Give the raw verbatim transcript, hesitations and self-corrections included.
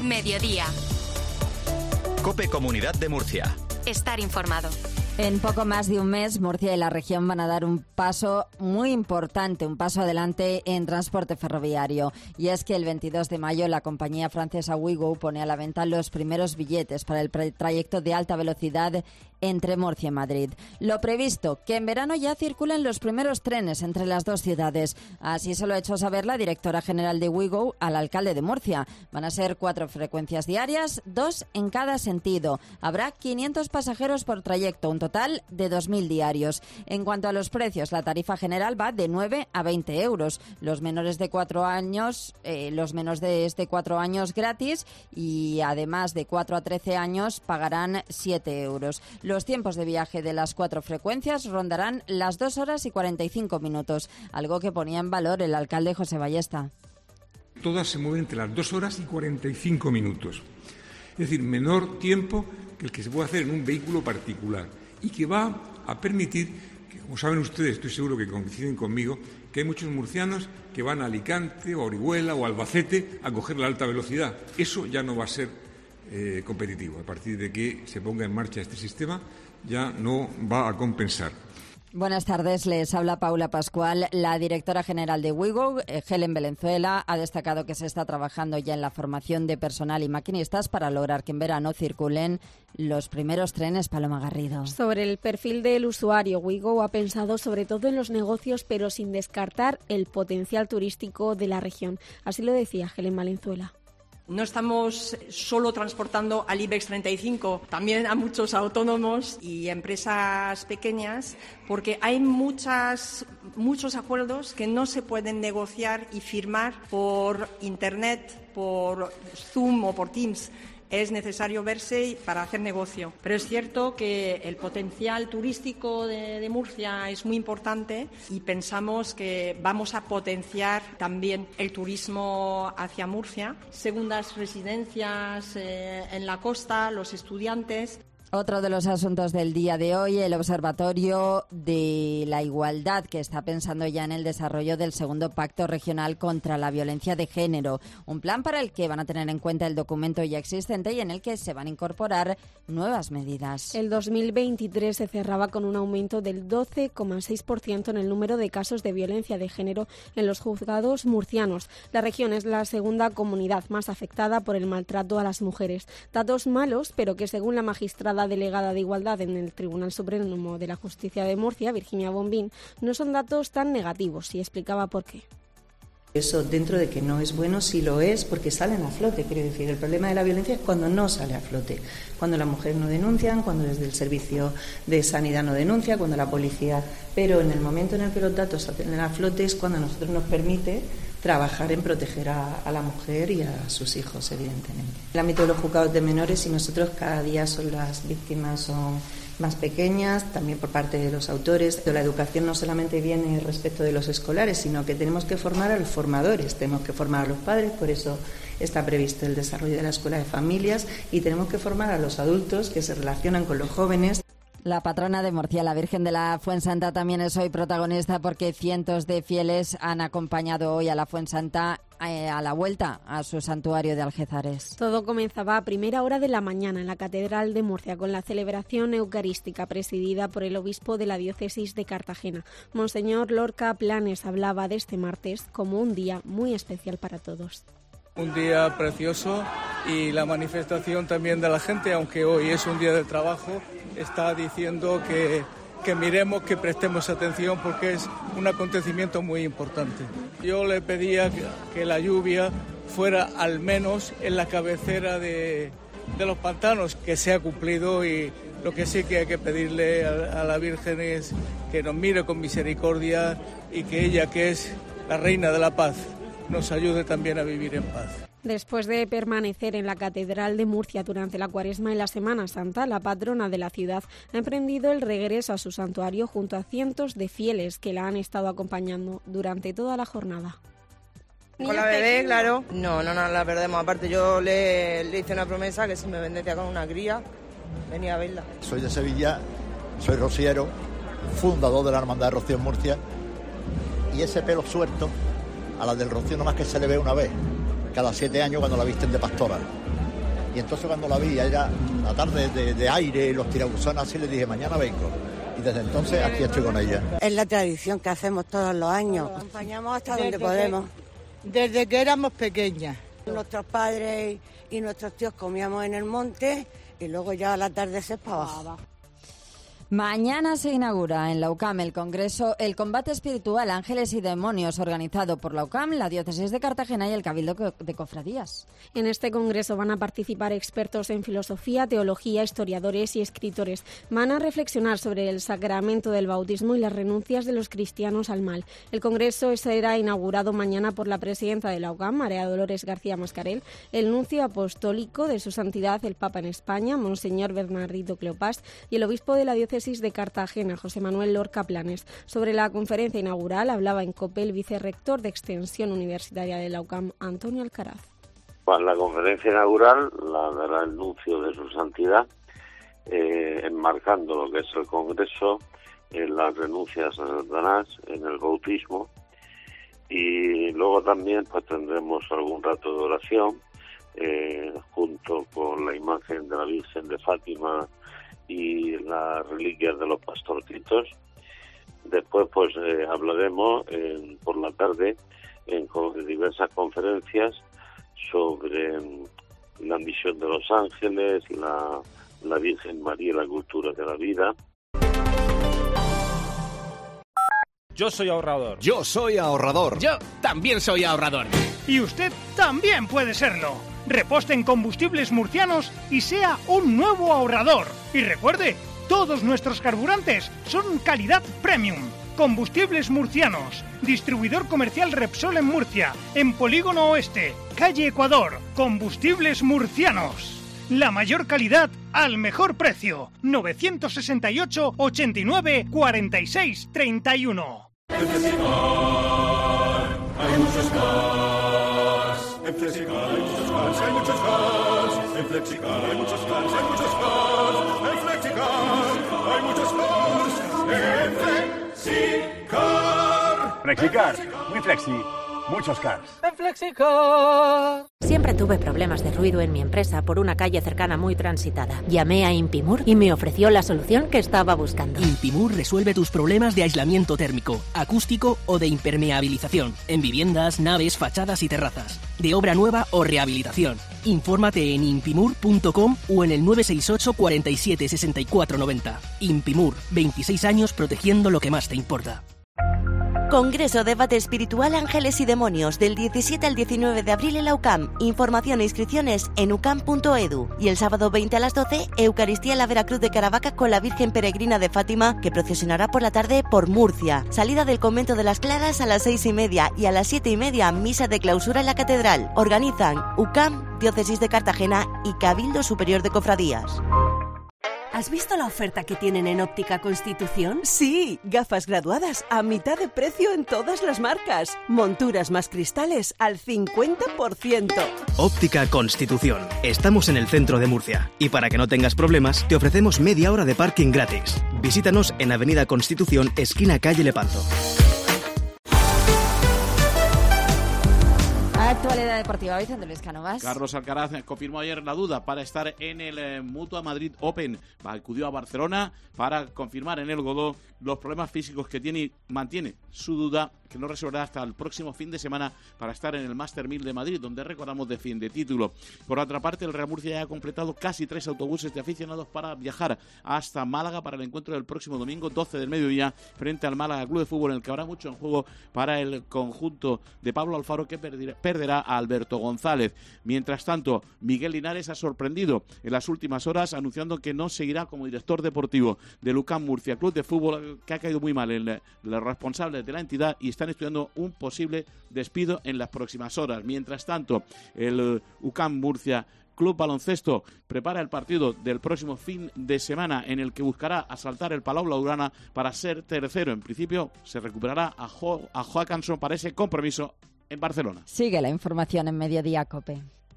mediodía. COPE Comunidad de Murcia. Estar informado. En poco más de un mes, Murcia y la región van a dar un paso muy importante, un paso adelante en transporte ferroviario. Y es que el veintidós de mayo la compañía francesa Ouigo pone a la venta los primeros billetes para el trayecto de alta velocidad entre Murcia y Madrid. Lo previsto, que en verano ya circulen los primeros trenes entre las dos ciudades. Así se lo ha hecho saber la directora general de Ouigo al alcalde de Murcia. Van a ser cuatro frecuencias diarias, dos en cada sentido. Habrá quinientos pasajeros por trayecto, un total de dos mil diarios. En cuanto a los precios, la tarifa general va de nueve a veinte euros. Los menores de cuatro años, eh, los menos de este cuatro años gratis, y además de cuatro a trece años pagarán siete euros. Los tiempos de viaje de las cuatro frecuencias rondarán las dos horas y cuarenta y cinco minutos, algo que ponía en valor el alcalde José Ballesta. Todas se mueven entre las dos horas y cuarenta y cinco minutos. Es decir, menor tiempo que el que se puede hacer en un vehículo particular, y que va a permitir, que como saben ustedes, estoy seguro que coinciden conmigo, que hay muchos murcianos que van a Alicante o a Orihuela o a Albacete a coger la alta velocidad. Eso ya no va a ser eh, competitivo. A partir de que se ponga en marcha este sistema, ya no va a compensar. Buenas tardes, les habla Paula Pascual. La directora general de Ouigo, Helen Valenzuela, ha destacado que se está trabajando ya en la formación de personal y maquinistas para lograr que en verano circulen los primeros trenes. Paloma Garrido. Sobre el perfil del usuario, Ouigo ha pensado sobre todo en los negocios, pero sin descartar el potencial turístico de la región. Así lo decía Helen Valenzuela. No estamos solo transportando al IBEX treinta y cinco, también a muchos autónomos y empresas pequeñas, porque hay muchas, muchos acuerdos que no se pueden negociar y firmar por Internet, por Zoom o por Teams. Es necesario verse para hacer negocio. Pero es cierto que el potencial turístico de, de Murcia es muy importante y pensamos que vamos a potenciar también el turismo hacia Murcia, segundas residencias eh, en la costa, los estudiantes. Otro de los asuntos del día de hoy, el Observatorio de la Igualdad, que está pensando ya en el desarrollo del segundo Pacto Regional contra la Violencia de Género, un plan para el que van a tener en cuenta el documento ya existente y en el que se van a incorporar nuevas medidas. El dos mil veintitrés se cerraba con un aumento del doce coma seis por ciento en el número de casos de violencia de género en los juzgados murcianos. La región es la segunda comunidad más afectada por el maltrato a las mujeres. Datos malos, pero que según la magistrada delegada de Igualdad en el Tribunal Supremo de la Justicia de Murcia, Virginia Bombín, no son datos tan negativos, y explicaba por qué. Eso, dentro de que no es bueno, sí lo es, porque salen a flote. Quiero decir, el problema de la violencia es cuando no sale a flote, cuando las mujeres no denuncian, cuando desde el servicio de sanidad no denuncia, cuando la policía. Pero en el momento en el que los datos salen a flote es cuando a nosotros nos permite trabajar en proteger a, a la mujer y a sus hijos, evidentemente. En el ámbito de los juzgados de menores, y nosotros cada día son las víctimas son más pequeñas, también por parte de los autores. La educación no solamente viene respecto de los escolares, sino que tenemos que formar a los formadores, tenemos que formar a los padres, por eso está previsto el desarrollo de la escuela de familias, y tenemos que formar a los adultos que se relacionan con los jóvenes. La patrona de Murcia, la Virgen de la Fuensanta, también es hoy protagonista porque cientos de fieles han acompañado hoy a la Fuensanta eh, a la vuelta a su santuario de Algézares. Todo comenzaba a primera hora de la mañana en la Catedral de Murcia con la celebración eucarística presidida por el obispo de la diócesis de Cartagena. Monseñor Lorca Planes hablaba de este martes como un día muy especial para todos. Un día precioso, y la manifestación también de la gente, aunque hoy es un día de trabajo, está diciendo que, que miremos, que prestemos atención, porque es un acontecimiento muy importante. Yo le pedía que, que la lluvia fuera al menos en la cabecera de, de los pantanos, que se ha cumplido, y lo que sí que hay que pedirle a, a la Virgen es que nos mire con misericordia y que ella, que es la Reina de la Paz, nos ayude también a vivir en paz. Después de permanecer en la Catedral de Murcia durante la Cuaresma y la Semana Santa, la patrona de la ciudad ha emprendido el regreso a su santuario junto a cientos de fieles que la han estado acompañando durante toda la jornada. Con la bebé, claro. No, no, no la perdemos. Aparte, yo le, le hice una promesa que si me bendecía con una cría, venía a verla. Soy de Sevilla, soy rociero, fundador de la Hermandad de Rocío en Murcia, y ese pelo suelto a la del Rocío nomás que se le ve una vez, cada siete años cuando la visten de pastora. Y entonces cuando la vi, era la tarde de, de aire, los tirabuzones así, le dije, mañana vengo. Y desde entonces aquí estoy con ella. Es la tradición que hacemos todos los años. Acompañamos hasta donde desde podemos. Que, desde que éramos pequeñas. Nuestros padres y nuestros tíos comíamos en el monte y luego ya al atardecer para abajo. Mañana se inaugura en la U C A M el Congreso El Combate Espiritual, Ángeles y Demonios, organizado por la U C A M, la Diócesis de Cartagena y el Cabildo de Cofradías. En este congreso van a participar expertos en filosofía, teología, historiadores y escritores. Van a reflexionar sobre el sacramento del bautismo y las renuncias de los cristianos al mal. El congreso será inaugurado mañana por la presidenta de la U C A M, María Dolores García Mascarell, el nuncio apostólico de su santidad el Papa en España, Monseñor Bernardito Cleopás, y el obispo de la Diócesis de Cartagena, José Manuel Lorca Planes. Sobre la conferencia inaugural hablaba en COPE el vicerrector de Extensión Universitaria de la U C A M, Antonio Alcaraz. Bueno, la conferencia inaugural la dará el nuncio de su santidad, eh, enmarcando lo que es el Congreso, en las renuncias a Satanás, en el bautismo, y luego también pues tendremos algún rato de oración, eh, junto con la imagen de la Virgen de Fátima y las reliquias de los pastorcitos. Después pues eh, hablaremos eh, por la tarde en con diversas conferencias sobre eh, la misión de los ángeles, la, la Virgen María y la cultura de la vida. Yo soy ahorrador. Yo soy ahorrador. Yo también soy ahorrador. Y usted también puede serlo. Reposte en Combustibles Murcianos y sea un nuevo ahorrador. Y recuerde, todos nuestros carburantes son calidad premium. Combustibles Murcianos, distribuidor comercial Repsol en Murcia, en Polígono Oeste, calle Ecuador. Combustibles Murcianos, la mayor calidad al mejor precio. novecientos sesenta y ocho, ochenta y nueve, cuarenta y seis, treinta y uno. En Flexicar hay muchos cars. En Flexicar hay muchos cars, hay muchos cars. En Flexicar hay muchos cars, hay muchos cars. En Flexicar hay muchos cars. En Flexicar. Flexicar, muy flexi, muchos cars. En Flexicar. Siempre tuve problemas de ruido en mi empresa por una calle cercana muy transitada. Llamé a Impimur y me ofreció la solución que estaba buscando. Impimur resuelve tus problemas de aislamiento térmico, acústico o de impermeabilización en viviendas, naves, fachadas y terrazas, de obra nueva o rehabilitación. Infórmate en impimur punto com o en el nueve seis ocho, cuarenta y siete, sesenta y cuatro noventa. Impimur, veintiséis años protegiendo lo que más te importa. Congreso Debate Espiritual Ángeles y Demonios del diecisiete al diecinueve de abril en la U C A M. Información e inscripciones en u cam punto edu. Y el sábado veinte a las doce, Eucaristía en la Veracruz de Caravaca con la Virgen Peregrina de Fátima, que procesionará por la tarde por Murcia. Salida del Convento de las Claras a las seis y media y a las siete y media, misa de clausura en la Catedral. Organizan U C A M, Diócesis de Cartagena y Cabildo Superior de Cofradías. ¿Has visto la oferta que tienen en Óptica Constitución? Sí, gafas graduadas a mitad de precio en todas las marcas. Monturas más cristales al cincuenta por ciento. Óptica Constitución. Estamos en el centro de Murcia. Y para que no tengas problemas, te ofrecemos media hora de parking gratis. Visítanos en Avenida Constitución, esquina calle Lepanto. Actualidad deportiva, Vicente Luis Cánovas. Carlos Alcaraz confirmó ayer la duda para estar en el eh, Mutua Madrid Open. Acudió a Barcelona para confirmar en el Godó los problemas físicos que tiene y mantiene su duda, que no resolverá hasta el próximo fin de semana para estar en el Master mil de Madrid, donde recordamos defiende título. Por otra parte, el Real Murcia ya ha completado casi tres autobuses de aficionados para viajar hasta Málaga para el encuentro del próximo domingo, doce del mediodía, frente al Málaga Club de Fútbol, en el que habrá mucho en juego para el conjunto de Pablo Alfaro, que perderá, perderá a Alberto González. Mientras tanto, Miguel Linares ha sorprendido en las últimas horas anunciando que no seguirá como director deportivo del U C A M Murcia Club de Fútbol, que ha caído muy mal en los responsables de la entidad y están estudiando un posible despido en las próximas horas. Mientras tanto, el U C A M Murcia Club Baloncesto prepara el partido del próximo fin de semana, en el que buscará asaltar el Palau Blaugrana para ser tercero. En principio se recuperará a, jo- a Joaquinson para ese compromiso en Barcelona. Sigue la información en Mediodía COPE.